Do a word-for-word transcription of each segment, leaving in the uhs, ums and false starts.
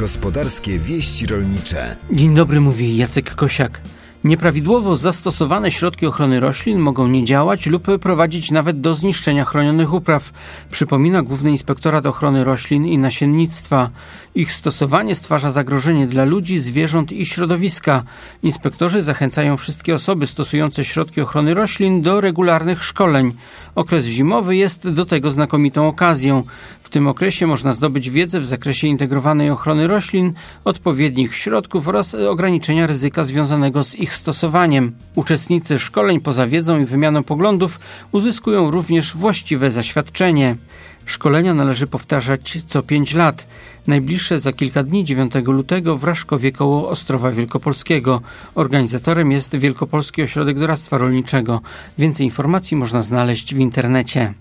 Gospodarskie wieści rolnicze. Dzień dobry, mówi Jacek Kosiak. Nieprawidłowo zastosowane środki ochrony roślin mogą nie działać lub prowadzić nawet do zniszczenia chronionych upraw, przypomina Główny Inspektorat Ochrony Roślin i Nasiennictwa. Ich stosowanie stwarza zagrożenie dla ludzi, zwierząt i środowiska. Inspektorzy zachęcają wszystkie osoby stosujące środki ochrony roślin do regularnych szkoleń. Okres zimowy jest do tego znakomitą okazją. W tym okresie można zdobyć wiedzę w zakresie integrowanej ochrony roślin, odpowiednich środków oraz ograniczenia ryzyka związanego z ich stosowaniem. Uczestnicy szkoleń poza wiedzą i wymianą poglądów uzyskują również właściwe zaświadczenie. Szkolenia należy powtarzać co pięć lat. Najbliższe za kilka dni, dziewiątego lutego w Raszkowie koło Ostrowa Wielkopolskiego. Organizatorem jest Wielkopolski Ośrodek Doradztwa Rolniczego. Więcej informacji można znaleźć w internecie.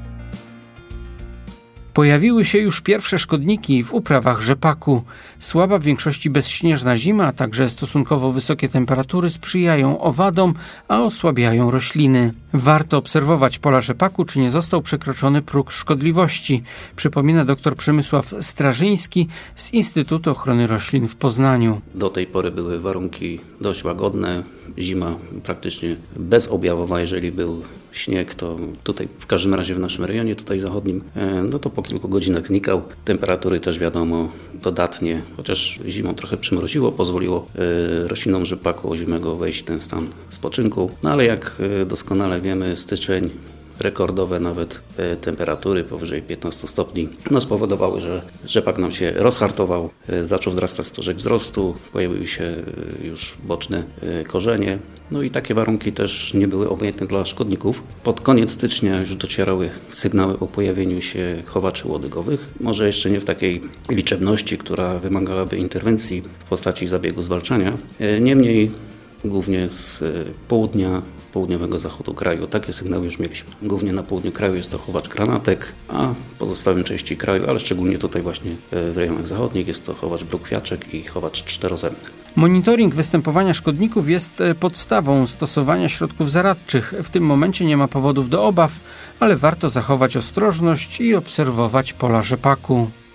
Pojawiły się już pierwsze szkodniki w uprawach rzepaku. Słaba, w większości bezśnieżna zima, a także stosunkowo wysokie temperatury sprzyjają owadom, a osłabiają rośliny. Warto obserwować pola rzepaku, czy nie został przekroczony próg szkodliwości, przypomina dr Przemysław Strażyński z Instytutu Ochrony Roślin w Poznaniu. Do tej pory były warunki dość łagodne, zima praktycznie bezobjawowa, jeżeli był śnieg, to tutaj w każdym razie w naszym rejonie tutaj zachodnim, no to po kilku godzinach znikał. Temperatury też wiadomo dodatnie, chociaż zimą trochę przymroziło, pozwoliło roślinom rzepaku ozimego wejść w ten stan spoczynku. No ale jak doskonale wiemy, styczeń, rekordowe nawet temperatury powyżej piętnastu stopni, no spowodowały, że rzepak nam się rozhartował, zaczął wzrastać stożek wzrostu, pojawiły się już boczne korzenie. No i takie warunki też nie były obojętne dla szkodników. Pod koniec stycznia już docierały sygnały o pojawieniu się chowaczy łodygowych. Może jeszcze nie w takiej liczebności, która wymagałaby interwencji w postaci zabiegu zwalczania. Niemniej głównie z południa, południowego zachodu kraju takie sygnały już mieliśmy. Głównie na południu kraju jest to chowacz granatek, a w pozostałym części kraju, ale szczególnie tutaj właśnie w rejonach zachodnich jest to chowacz brukwiaczek i chowacz czterozębny. Monitoring występowania szkodników jest podstawą stosowania środków zaradczych. W tym momencie nie ma powodów do obaw, ale warto zachować ostrożność i obserwować pola rzepaku.